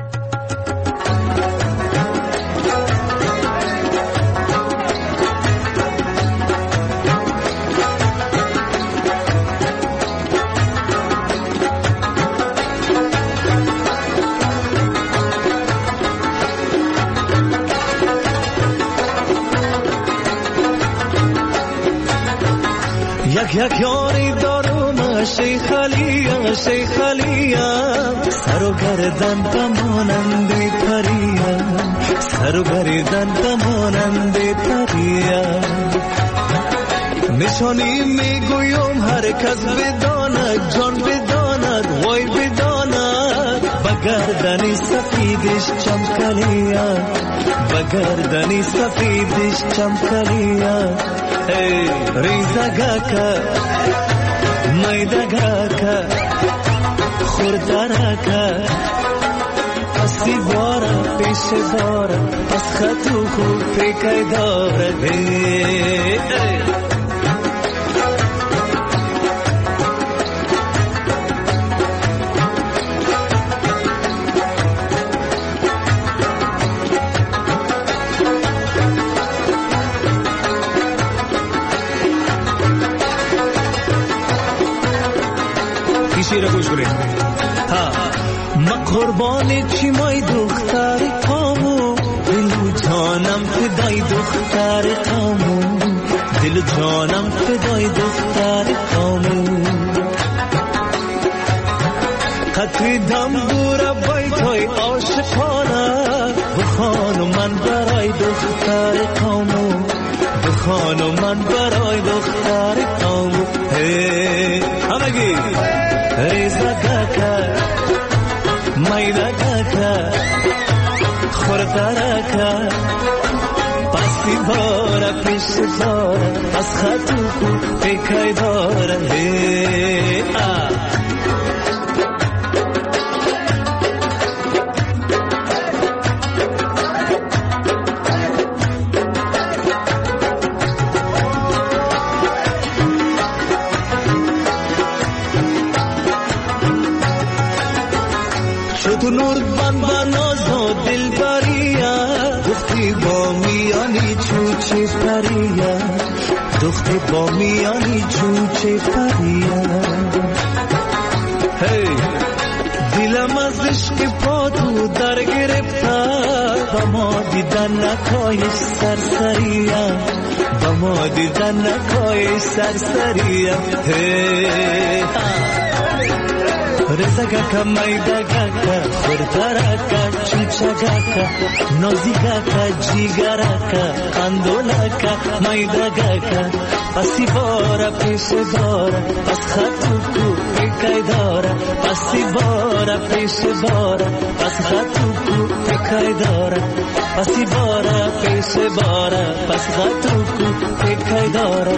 Speaker 6: یک یک یاری دارم شیخ علیم شیخ علیم سر و گردن بمانند پریم سر و گردن بمانند پریم نشانی میگویم هر کس بداند جان بداند وای بداند بگردنی سفیدش چمکلیم بگردنی سفیدش چمکلیم ریزگاکا میدگاکا خوردرکا پسی بارا پیش دارا پس خطو کو پیکای دارا شیر گوش کنید ها ما قربان چی مای دختر کامو دل جانم فدای دختر کامو دل جانم فدای دختر کامو قطری دم دور بیتای عاشقانه بخانو من برای دختر کامو بخانو من برای دختر کامو همگی ریزگاکا میدگاکا خوردرکا پسی بارا پیش دارا از خطو کو پیکای دارا تو نور بان باناز و دل بریا دختی با میانی چوچه پریا دختی با میانی چوچه پریا هی دلم از عشق پا تو در گرفتا با ما دیدن نکایش سرسریا با ما دیدن نکایش سرسریا هی رزگاکا میدگاکا خوردراکا چوچگاکا نازیگاکا جیگراکا اندولاکا میدگاکا پسی بارا پیش بارا پس خطو کو پیکای دارا پسی بارا پیش بارا پس خطو کو پیکای دارا پسی بارا پیش بارا پس خطو کو پیکای دارا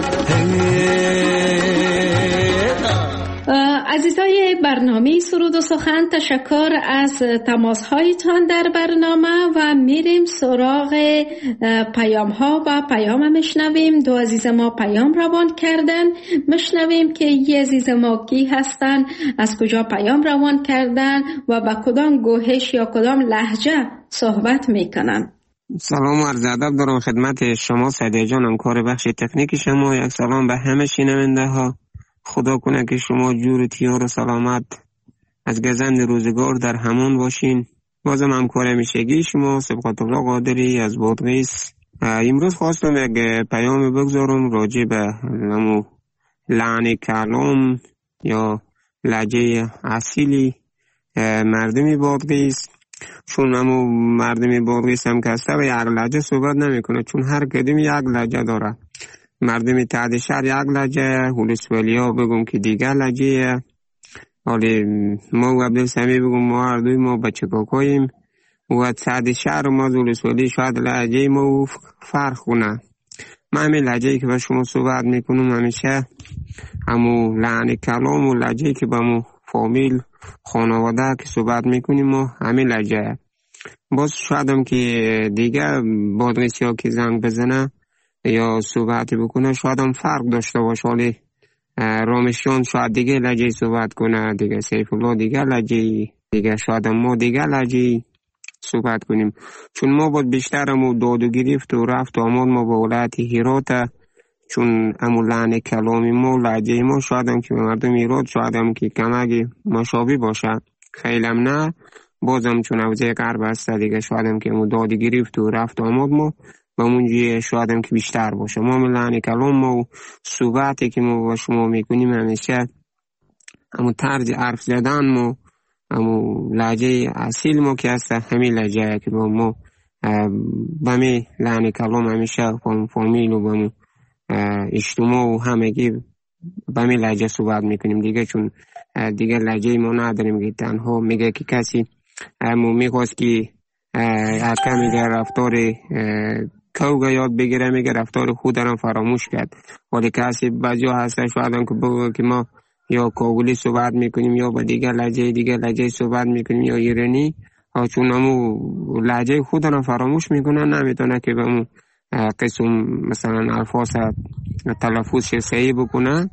Speaker 2: عزیزای برنامه سرود و سخن، تشکر از تماس‌هایتان در برنامه و میریم سراغ پیام ها و پیام میشنویم. دو عزیز ما پیام روان کردن، میشنویم که یه عزیز ما کی هستن، از کجا پیام روان کردن و با کدام گوهش یا کدام لهجه صحبت میکنن.
Speaker 12: سلام و عرض ادب دارم خدمت شما سعدی جانم، کار بخش تکنیک شما. یک سلام به همه شنونده ها. خدا کنه که شما جور تیار و سلامت از گزند روزگار در همون باشین. بازم همکار همیشگی شما سبقت الله قادری از بادغیس. امروز خواستم یک پیام بگذارم راجع به همو لحن کلام یا لهجه اصیلی مردم بادغیس. چون همو مردم بادغیس هم کسته و یک لهجه صحبت نمیکنه، چون هر کدوم یک لهجه داره. مردم تحت شهر یک لهجه، هولسوالی ها بگم که دیگر لهجه. حالی ما و عبدالسمی بگم ما هر دوی ما بچه کاکاییم و تحت شهر ما هولسوالی شاید لهجه ما فرق کنه. من همین لهجه‌ای که با شما صحبت میکنم همیشه همو لحن کلام و لهجه‌ای که با مو فامیل خانواده که صحبت میکنیم ما همین لهجه. باز شاید هم که دیگر بادغیسی ها که زنگ بزنه یا صحبت بکنه شاید هم فرق داشته باشه. حالی رامشیان شاید دیگه لهجه صحبت کنه، دیگه سیف الله دیگه لهجه، دیگه شاید هم ما دیگه لهجه صحبت کنیم. چون ما بود بیشتر همو داد و گرفت و رفت و آمد ما با ولایت هرات، چون همو لحن کلامی ما لهجه ما شاید هم که مردم هرات شاید هم که کمک مشابه باشه، خیلی هم نه. بازم چون حوزه غرب هست دیگه شاید هم که همو داد و گرفت و رفت و آمد ما با منجی شایدم که بیشتر باشه. ما لحن کلام و صحبتی که ما با شما میکنیم همیشه همون طرز حرف زدن ما، همون لهجه اصیل ما که هست همین لهجه که با ما با می لحن کلام همیشه با فامیل و با اجتماع و همگی با می لهجه صحبت میکنیم دیگه، چون دیگه لهجه ما نداریم که تنها میگه که کسی ما میخواست که حتی میگه رفتار کوگا یاد بگیره، میگه رفتار خود را فراموش کرد. ولی کسی بعضی ها هستن شاید هم که بگه که ما یا کاغولی صحبت میکنیم یا با دیگه لهجه دیگه لهجه صحبت میکنیم یا ایرانی، چون همو لهجه خود را فراموش میکنن، نمیتونه که به اون قسم مثلا الفاظ تلفظ صحیح بکنه.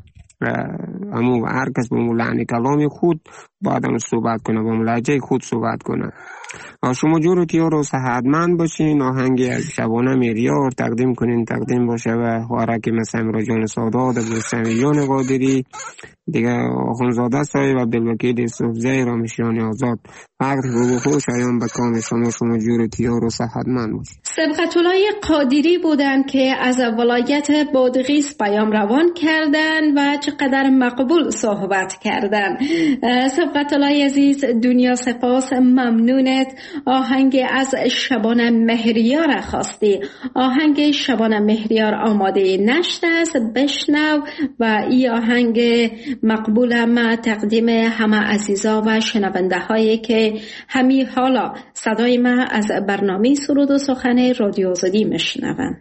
Speaker 12: همو هر کس به اون لحن کلام خود باید هم صحبت کنه، با لهجه خود صحبت کنه. شما جور تیار و صحتمند باشین. آهنگی از شبانه مهریار تقدیم کنین، تقدیم باشه و خوارک مثل امراجان سادات و بلسمیان قادری دیگه، آخونزاده صاحب و عبدالوکیل صوفزی رامشیان آزاد. وقت رو خوش آیان به کام شما. شما جور تیار و صحتمند باشین.
Speaker 2: سبقت الله قادری بودن که از ولایت بادغیس پیام روان کردن و چقدر مقبول صحبت کردن. سبقت الله عزیز دنیا سپاس، ممنونت. آهنگ از شبانه مهریار خواستی. آهنگ شبانه مهریار آماده نشته است، بشنو و این آهنگ مقبولم تقدیم همه عزیزا و شنونده هایی که همین حالا صدای ما از برنامه سرود و سخن رادیو آزادی میشنون.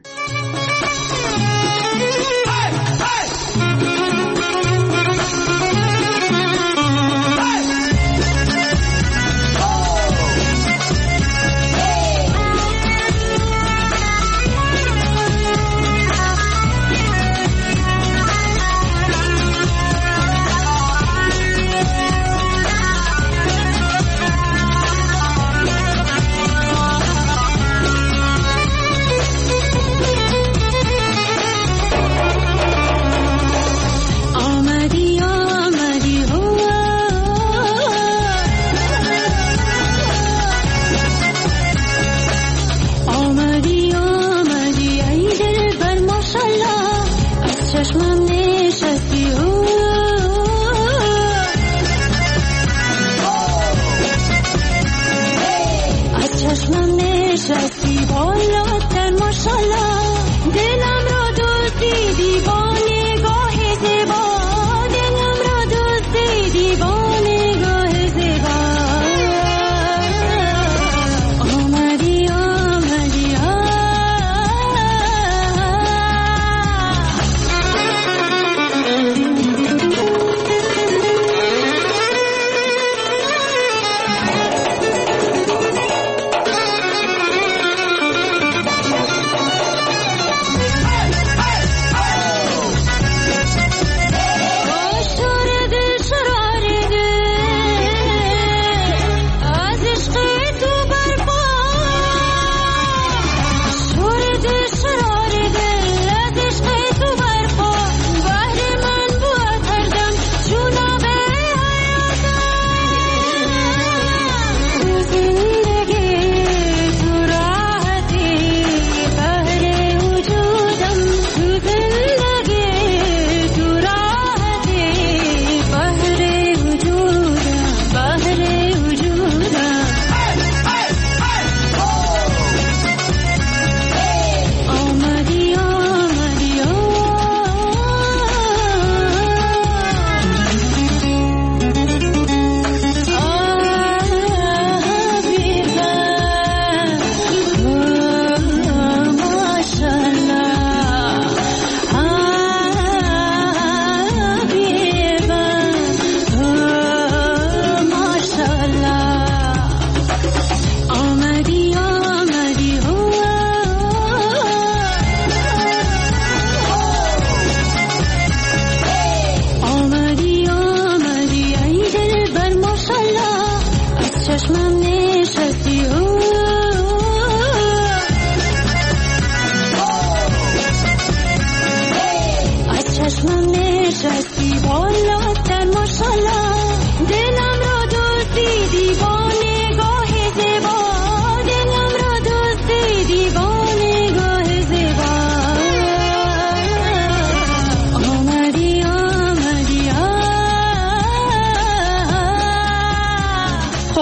Speaker 13: دیوانه گاه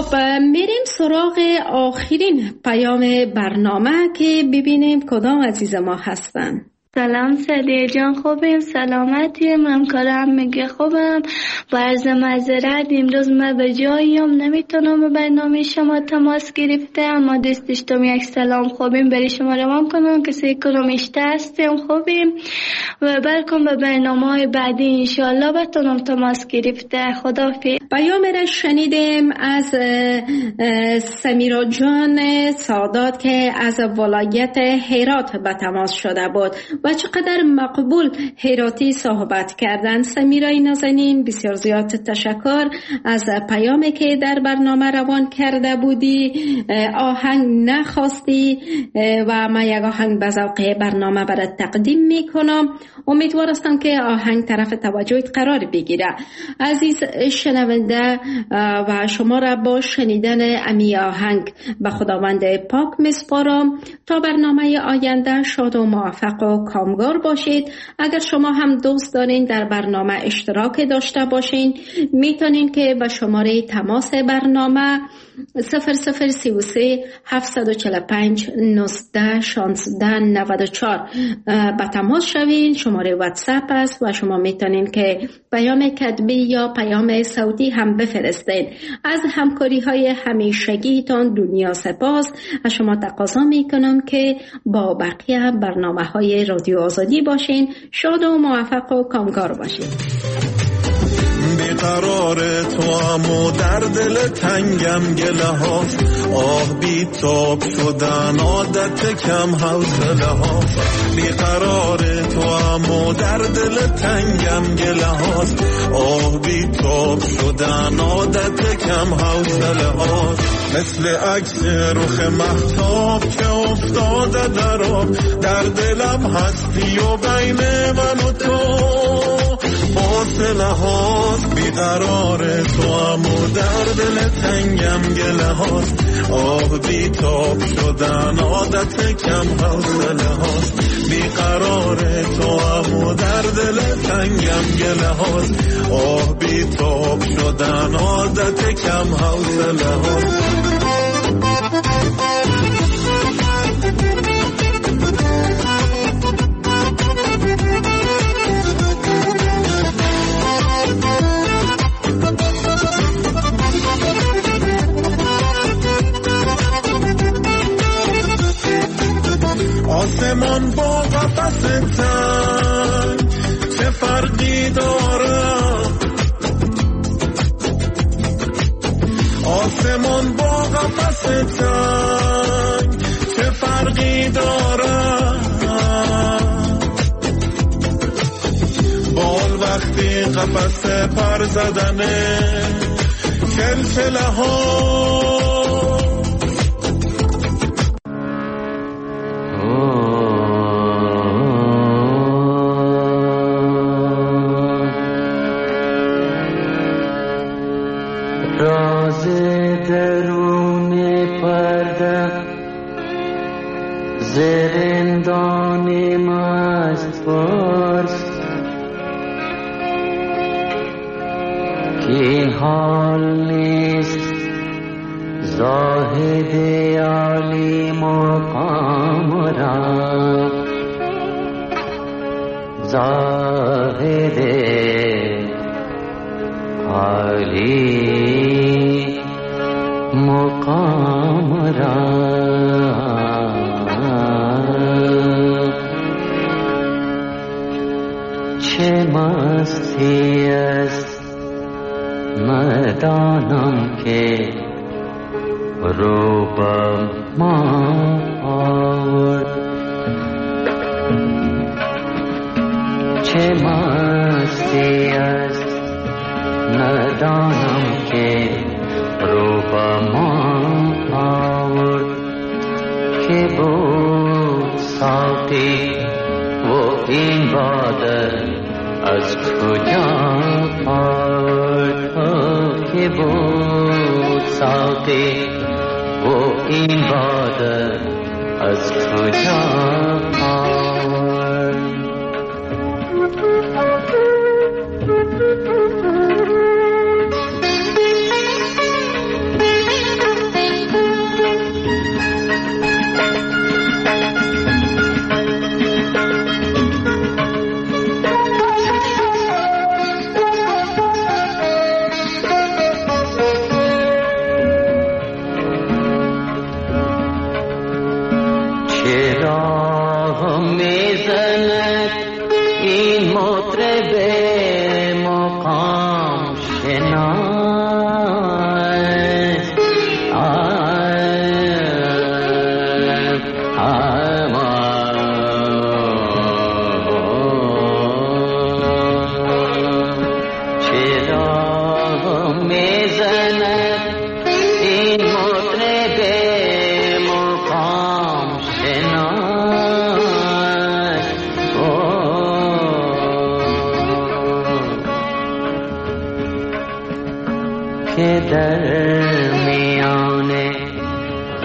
Speaker 2: خب میریم سراغ آخرین پیام برنامه که ببینیم کدام عزیز ما هستن.
Speaker 13: سلام سعدیه جان، خوبیم؟ سلامتیم؟ همکارم میگه خوبم. با عرض معذرت امروز من به جاییم نمیتونم به برنامه شما تماس گرفته، اما دوست داشتم یک سلام خوبیم برای شما روان کنم که سه کرمیشته هستیم خوبیم و برکن به برنامه های بعدی انشاءالله بتونم تماس گرفته. خداحافظ.
Speaker 2: پیام را شنیدیم از سمیرا جان سادات که از ولایت هرات به تماس شده بود و چقدر مقبول هراتی صحبت کردن. سمیرای نازنین بسیار زیاد تشکر از پیامی که در برنامه روان کرده بودی. آهنگ نخواستی و ما یک آهنگ به ذوق برنامه برات تقدیم میکنم. امیدوار هستم که آهنگ طرف توجهت قرار بگیره. عزیز شنونده و شما را با شنیدن امی آهنگ به خداوند پاک میسپارم تا برنامه آینده شاد و موفق و کامگار باشید. اگر شما هم دوست دارین در برنامه اشتراک داشته باشین میتونین که به شماره تماس برنامه صفر صفر سی و سه هفتصد و چهل و پنج نوزده شانزده نود و چهار به تماس شوین. شماره واتساپ است و شما میتونین که پیام کتبی یا پیام صوتی هم بفرستین. از همکاری های همیشگیتان دنیا سپاس. از شما تقاضا میکنم که با بقیه برنامه های رادیو آزادی باشین. شاد و موفق و کامگار باشین.
Speaker 6: بیقرار تو امو در دل تنگم گله ها، آه بی تاب شدن عادت کم حوصله ها. بیقرار تو امو در دل تنگم گله ها، آه بی تاب شدن عادت کم حوصله ها. مثل عکس رخ مهتاب که افتاده در آب، در دلم هستی و بین من و تو فاصله هاست. بیقرار تو امو در دل تنگم گله هاست، آه بی تاب شدن عادت کم حوصله هاست. بیقرار تو امو در دل تنگم گله هاست، آه بی تاب شدن عادت کم حوصله هاست. آسمان با قفس تنگ چه فرقی داره؟ آسمان با قفس تنگ چه فرقی داره؟ بال وقتی قفس پر زدنه چلچله ها.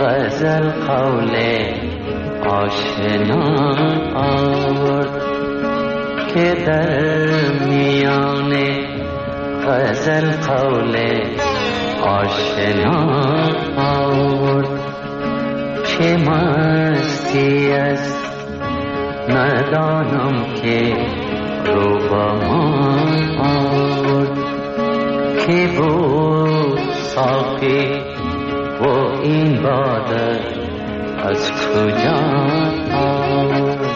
Speaker 9: غزل قول آشنا آورد که در میان غزل قول آشنا آورد چه مستی است ندانم که رو با من آورد که بود ساقی و این باده از کجا آورد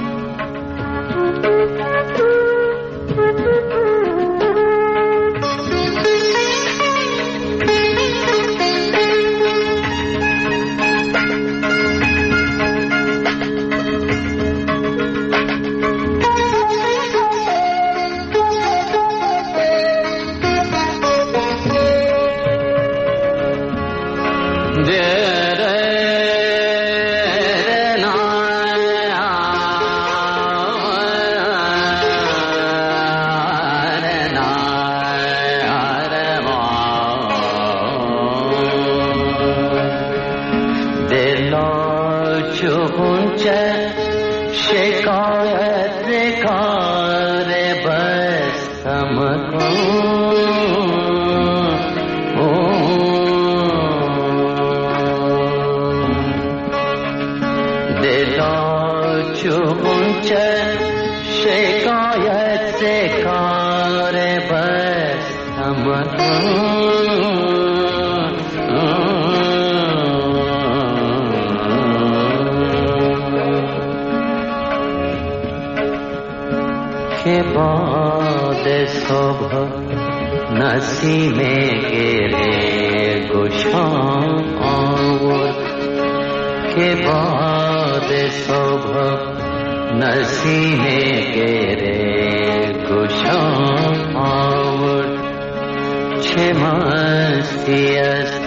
Speaker 9: که باد صبح نسیم گره گشا آورد که باد صبح نسیم گره گشا آورد چه مستی است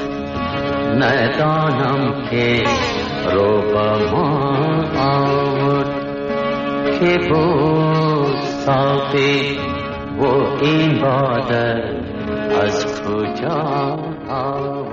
Speaker 9: ندانم که رو با ما آورد که بود ساقی و این باده از کجا آورد